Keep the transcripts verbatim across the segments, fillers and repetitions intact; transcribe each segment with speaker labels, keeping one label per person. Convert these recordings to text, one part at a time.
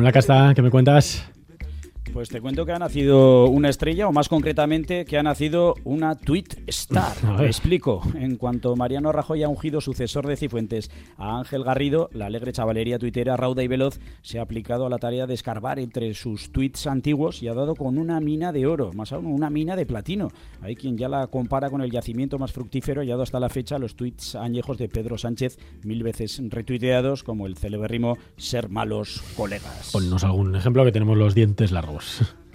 Speaker 1: Hola, Casta, ¿qué me cuentas?
Speaker 2: Pues te cuento que ha nacido una estrella, o más concretamente que ha nacido una tweet star. Me explico. En cuanto Mariano Rajoy ha ungido sucesor de Cifuentes a Ángel Garrido, la alegre chavalería tuitera rauda y veloz se ha aplicado a la tarea de escarbar entre sus tweets antiguos y ha dado con una mina de oro, más aún una mina de platino. Hay quien ya la compara con el yacimiento más fructífero hallado hasta la fecha los tweets añejos de Pedro Sánchez, mil veces retuiteados, como el celebérrimo "ser malos colegas".
Speaker 1: Ponnos algún ejemplo, que tenemos los dientes largos.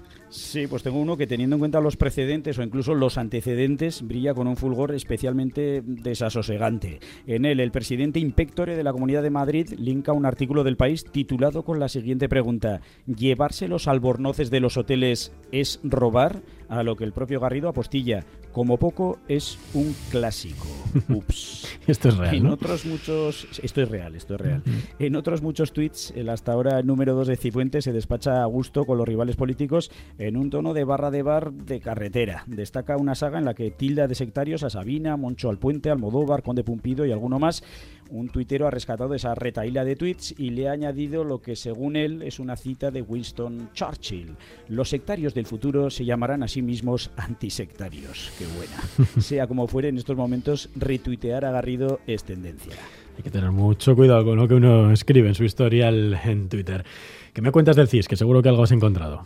Speaker 2: Sí, pues tengo uno que, teniendo en cuenta los precedentes o incluso los antecedentes, brilla con un fulgor especialmente desasosegante. En él, el presidente impectore de la Comunidad de Madrid linka un artículo del País titulado con la siguiente pregunta: ¿llevarse los albornoces de los hoteles es robar? A lo que el propio Garrido apostilla: como poco es un clásico. Ups.
Speaker 1: Esto es real,
Speaker 2: En
Speaker 1: ¿no?
Speaker 2: otros muchos... Esto es real, esto es real. Uh-huh. En otros muchos tweets, el hasta ahora número dos de Cifuentes se despacha a gusto con los rivales políticos en un tono de barra de bar de carretera. Destaca una saga en la que tilda de sectarios a Sabina, Moncho Alpuente, Almodóvar, Conde Pumpido y alguno más. Un tuitero ha rescatado esa retahíla de tweets y le ha añadido lo que, según él, es una cita de Winston Churchill: los sectarios del futuro se llamarán a sí mismos antisectarios. Qué buena. Sea como fuere, en estos momentos retuitear a Garrido es tendencia.
Speaker 1: Hay que tener mucho cuidado con lo que uno escribe en su historial en Twitter. ¿Qué me cuentas del C I S? Que seguro que algo has encontrado.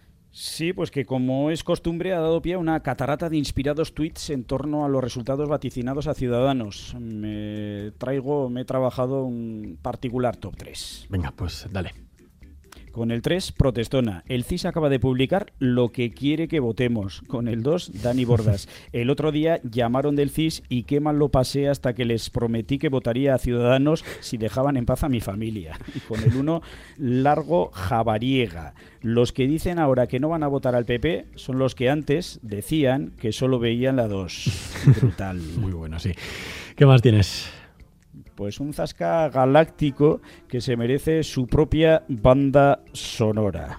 Speaker 2: Sí, pues que, como es costumbre, ha dado pie a una catarata de inspirados tweets en torno a los resultados vaticinados a Ciudadanos. Me traigo, me he trabajado un particular top tres.
Speaker 1: Venga, pues dale.
Speaker 2: Con el tres, protestona. El C I S acaba de publicar lo que quiere que votemos. Con el dos, Dani Bordas. El otro día llamaron del C I S y qué mal lo pasé hasta que les prometí que votaría a Ciudadanos si dejaban en paz a mi familia. Y con el uno, Largo Javariega. Los que dicen ahora que no van a votar al P P son los que antes decían que solo veían la dos. Brutal.
Speaker 1: Muy bueno, sí. ¿Qué más tienes?
Speaker 2: Pues un zasca galáctico que se merece su propia banda sonora.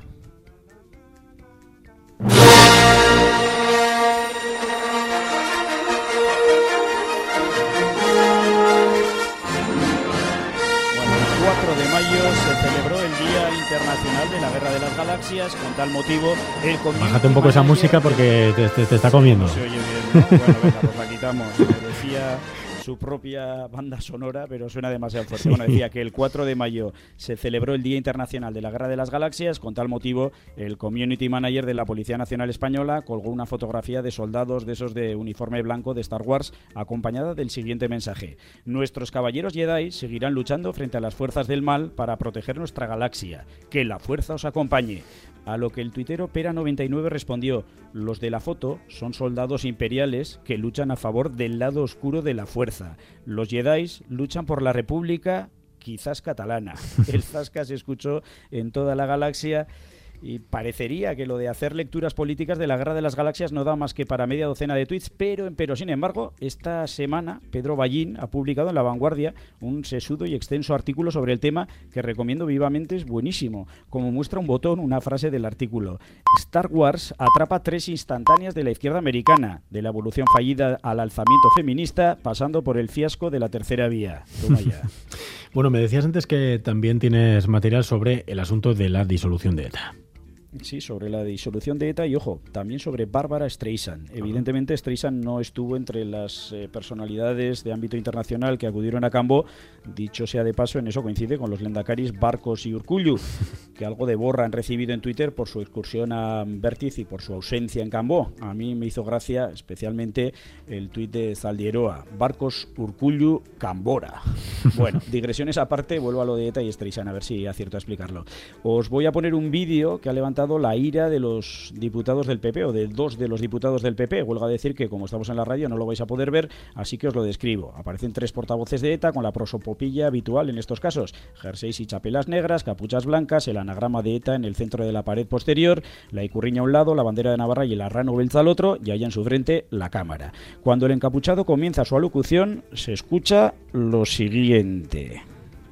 Speaker 2: cuatro de mayo se celebró el Día Internacional de la Guerra de las Galaxias. Con tal motivo, el community
Speaker 1: Bájate un poco esa música porque te, te, te está comiendo.
Speaker 2: No se oye bien, ¿no? Bueno, venga, pues la quitamos. Me decía su propia banda sonora, pero suena demasiado fuerte. Bueno, decía que el cuatro de mayo se celebró el Día Internacional de la Guerra de las Galaxias. Con tal motivo, el community manager de la Policía Nacional Española colgó una fotografía de soldados de esos de uniforme blanco de Star Wars, acompañada del siguiente mensaje: nuestros caballeros Jedi seguirán luchando frente a las fuerzas del mal para proteger nuestra galaxia. Que la fuerza os acompañe. A lo que el tuitero Pera noventa y nueve respondió: los de la foto son soldados imperiales que luchan a favor del lado oscuro de la fuerza. Los Jedis luchan por la República, quizás catalana. El zasca se escuchó en toda la galaxia y parecería que lo de hacer lecturas políticas de la Guerra de las Galaxias no da más que para media docena de tweets, pero, pero sin embargo, esta semana Pedro Ballín ha publicado en La Vanguardia un sesudo y extenso artículo sobre el tema que recomiendo vivamente. Es buenísimo. Como muestra un botón, una frase del artículo: Star Wars atrapa tres instantáneas de la izquierda americana, de la evolución fallida al alzamiento feminista, pasando por el fiasco de la tercera vía. Toma ya.
Speaker 1: Bueno, me decías antes que también tienes material sobre el asunto de la disolución de ETA.
Speaker 2: Sí, sobre la disolución de ETA y, ojo, también sobre Bárbara Streisand. Evidentemente, Streisand no estuvo entre las eh, personalidades de ámbito internacional que acudieron a Cambó. Dicho sea de paso, en eso coincide con los lendakaris Barcos y Urkullu, que algo de borra han recibido en Twitter por su excursión a Bertiz y por su ausencia en Cambó. A mí me hizo gracia especialmente el tuit de Zaldieroa: Barcos, Urkullu, Cambora. Bueno, digresiones aparte, vuelvo a lo de ETA y Streisand, a ver si acierto a explicarlo. Os voy a poner un vídeo que ha levantado la ira de los diputados del P P, o de dos de los diputados del P P. Huelga decir que, como estamos en la radio, no lo vais a poder ver, así que os lo describo. Aparecen tres portavoces de ETA con la prosopopilla habitual en estos casos: jerseys y chapelas negras, capuchas blancas, el anagrama de ETA en el centro de la pared posterior, la icurriña a un lado, la bandera de Navarra y el arrano belza al otro, y allá en su frente la cámara. Cuando el encapuchado comienza su alocución, se escucha lo siguiente.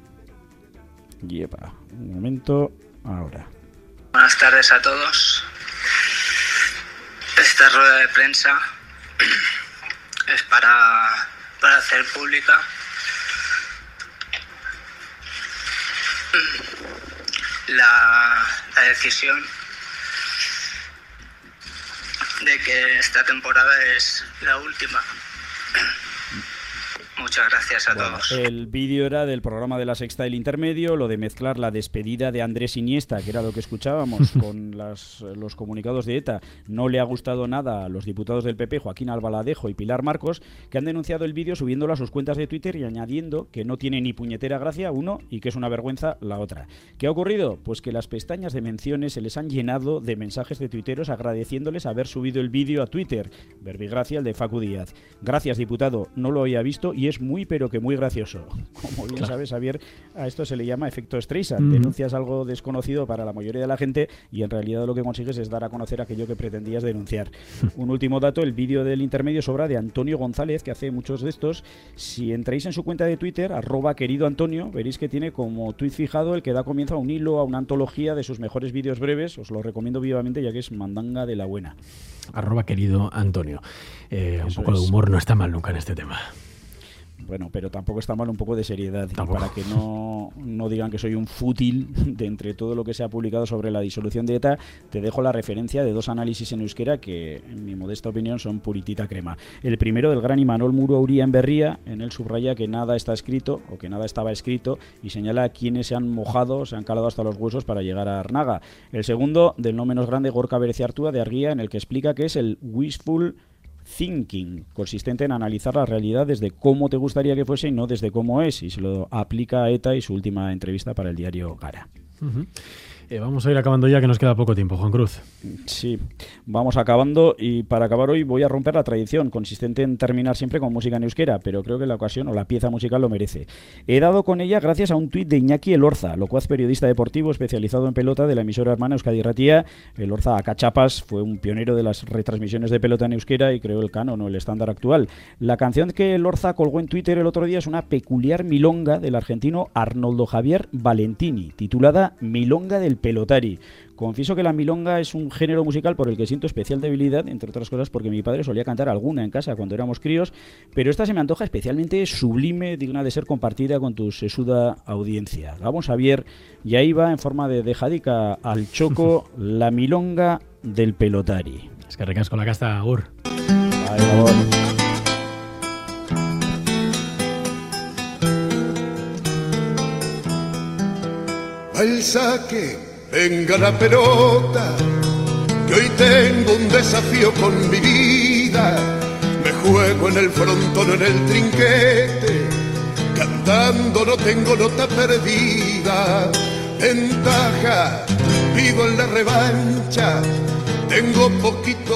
Speaker 2: Lleva un momento, ahora.
Speaker 3: Buenas tardes a todos. Esta rueda de prensa es para, para hacer pública la, la decisión de que esta temporada es la última. Muchas gracias a
Speaker 2: bueno,
Speaker 3: todos.
Speaker 2: El vídeo era del programa de La Sexta del Intermedio, lo de mezclar la despedida de Andrés Iniesta, que era lo que escuchábamos, con las, los comunicados de ETA. No le ha gustado nada a los diputados del P P, Joaquín Albaladejo y Pilar Marcos, que han denunciado el vídeo subiéndolo a sus cuentas de Twitter y añadiendo que no tiene ni puñetera gracia, uno, y que es una vergüenza, la otra. ¿Qué ha ocurrido? Pues que las pestañas de menciones se les han llenado de mensajes de tuiteros agradeciéndoles haber subido el vídeo a Twitter. Verbigracia, el de Facu Díaz. Gracias, diputado, no lo había visto y es muy pero que muy gracioso. Como bien claro. sabes, Javier, a esto se le llama efecto Streisand. Mm. Denuncias algo desconocido para la mayoría de la gente y en realidad lo que consigues es dar a conocer aquello que pretendías denunciar. Un último dato, el vídeo del intermedio sobra de Antonio González, que hace muchos de estos. Si entráis en su cuenta de Twitter, arroba querido Antonio, veréis que tiene como tuit fijado el que da comienzo a un hilo, a una antología de sus mejores vídeos breves. Os lo recomiendo vivamente ya que es mandanga de la buena.
Speaker 1: Arroba querido Antonio. Eh, un poco es. de humor no está mal nunca en este tema.
Speaker 2: Bueno, pero tampoco está mal un poco de seriedad,
Speaker 1: tampoco.
Speaker 2: Para que no, no digan que soy un fútil de entre todo lo que se ha publicado sobre la disolución de ETA. Te dejo la referencia de dos análisis en euskera que, en mi modesta opinión, son puritita crema. El primero del gran Imanol Muro Uría en Berría, en él subraya que nada está escrito o que nada estaba escrito y señala a quienes se han mojado, se han calado hasta los huesos para llegar a Arnaga. El segundo, del no menos grande Gorka Bereciartúa de Arguía, en el que explica que es el wishful thinking, consistente en analizar la realidad desde cómo te gustaría que fuese y no desde cómo es, y se lo aplica a ETA y su última entrevista para el diario Gara.
Speaker 1: Uh-huh. Eh, vamos a ir acabando ya, que nos queda poco tiempo, Juan Cruz.
Speaker 2: Sí, vamos acabando y para acabar hoy voy a romper la tradición, consistente en terminar siempre con música en euskera, pero creo que la ocasión o la pieza musical lo merece. He dado con ella gracias a un tuit de Iñaki Elorza, locuaz periodista deportivo especializado en pelota de la emisora hermana Euskadi Irratia. Elorza a cachapas fue un pionero de las retransmisiones de pelota en euskera y creó el canon o el estándar actual. La canción que Elorza colgó en Twitter el otro día es una peculiar milonga del argentino Arnoldo Javier Valentini, titulada Milonga del Pelotari. Confieso que la milonga es un género musical por el que siento especial debilidad, entre otras cosas porque mi padre solía cantar alguna en casa cuando éramos críos, pero esta se me antoja especialmente sublime, digna de ser compartida con tu sesuda audiencia. Vamos a ver, y ahí va en forma de dejadica al choco la milonga del Pelotari.
Speaker 1: Es que recasco la casta, Agur.
Speaker 2: Ay, favor.
Speaker 4: Al saque, venga la pelota, que hoy tengo un desafío con mi vida. Me juego en el frontón, en el trinquete, cantando no tengo nota perdida. Ventaja, vivo en la revancha, tengo poquito